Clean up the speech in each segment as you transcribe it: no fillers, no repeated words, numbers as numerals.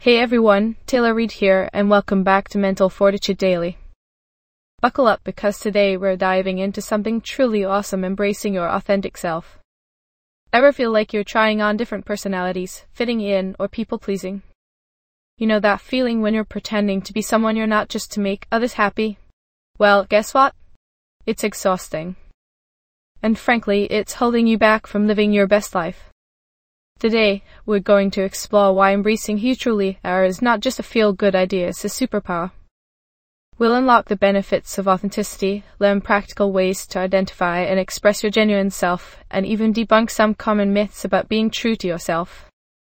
Hey everyone, Taylor Reid here, and welcome back to Mental Fortitude Daily. Buckle up because today we're diving into something truly awesome: embracing your authentic self. Ever feel like you're trying on different personalities, fitting in, or people-pleasing? You know that feeling when you're pretending to be someone you're not just to make others happy? Well, guess what? It's exhausting. And frankly, it's holding you back from living your best life. Today, we're going to explore why embracing who you truly are is not just a feel-good idea, it's a superpower. We'll unlock the benefits of authenticity, learn practical ways to identify and express your genuine self, and even debunk some common myths about being true to yourself.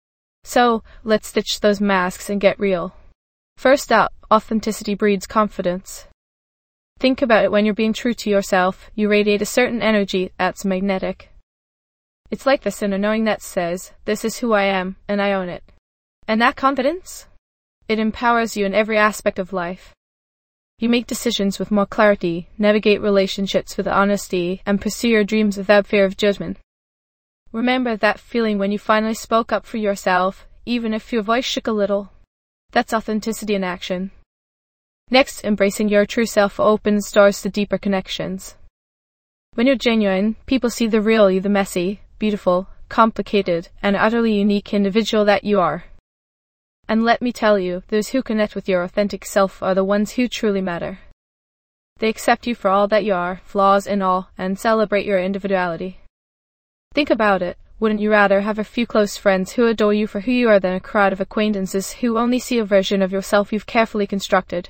So, let's ditch those masks and get real. First up, authenticity breeds confidence. Think about it: when you're being true to yourself, you radiate a certain energy that's magnetic. It's like this inner knowing that says, "This is who I am, and I own it." And that confidence? It empowers you in every aspect of life. You make decisions with more clarity, navigate relationships with honesty, and pursue your dreams without fear of judgment. Remember that feeling when you finally spoke up for yourself, even if your voice shook a little? That's authenticity in action. Next, embracing your true self opens doors to deeper connections. When you're genuine, people see the real you, the messy, beautiful, complicated, and utterly unique individual that you are. And let me tell you, those who connect with your authentic self are the ones who truly matter. They accept you for all that you are, flaws and all, and celebrate your individuality. Think about it. Wouldn't you rather have a few close friends who adore you for who you are than a crowd of acquaintances who only see a version of yourself you've carefully constructed?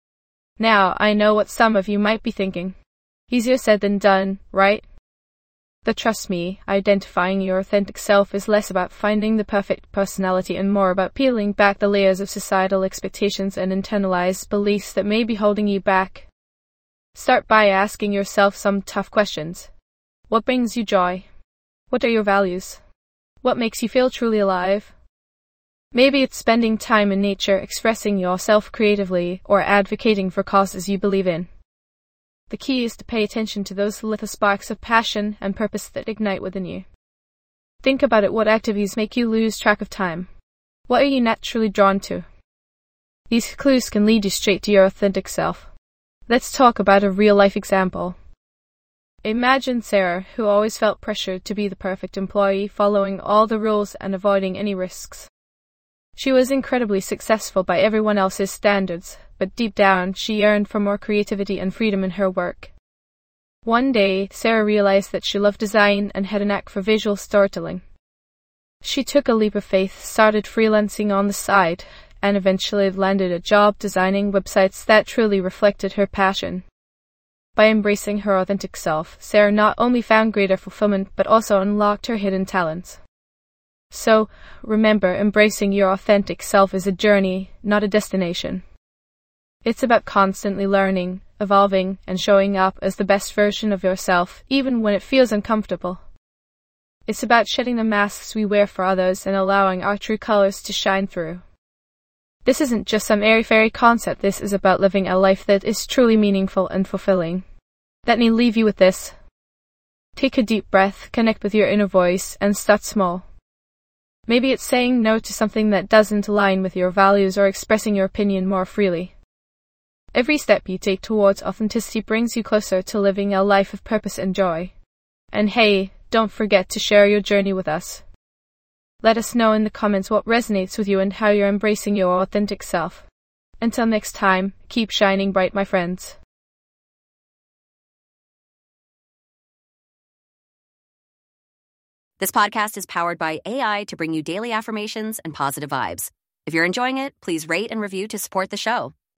Now, I know what some of you might be thinking. Easier said than done, right? But trust me, identifying your authentic self is less about finding the perfect personality and more about peeling back the layers of societal expectations and internalized beliefs that may be holding you back. Start by asking yourself some tough questions. What brings you joy? What are your values? What makes you feel truly alive? Maybe it's spending time in nature, expressing yourself creatively, or advocating for causes you believe in. The key is to pay attention to those little sparks of passion and purpose that ignite within you. Think about it: what activities make you lose track of time? What are you naturally drawn to? These clues can lead you straight to your authentic self. Let's talk about a real-life example. Imagine Sarah, who always felt pressured to be the perfect employee, following all the rules and avoiding any risks. She was incredibly successful by everyone else's standards, but deep down, she yearned for more creativity and freedom in her work. One day, Sarah realized that she loved design and had a knack for visual storytelling. She took a leap of faith, started freelancing on the side, and eventually landed a job designing websites that truly reflected her passion. By embracing her authentic self, Sarah not only found greater fulfillment but also unlocked her hidden talents. So, remember, embracing your authentic self is a journey, not a destination. It's about constantly learning, evolving, and showing up as the best version of yourself, even when it feels uncomfortable. It's about shedding the masks we wear for others and allowing our true colors to shine through. This isn't just some airy-fairy concept. This is about living a life that is truly meaningful and fulfilling. Let me leave you with this. Take a deep breath, connect with your inner voice, and start small. Maybe it's saying no to something that doesn't align with your values or expressing your opinion more freely. Every step you take towards authenticity brings you closer to living a life of purpose and joy. And hey, don't forget to share your journey with us. Let us know in the comments what resonates with you and how you're embracing your authentic self. Until next time, keep shining bright, my friends. This podcast is powered by AI to bring you daily affirmations and positive vibes. If you're enjoying it, please rate and review to support the show.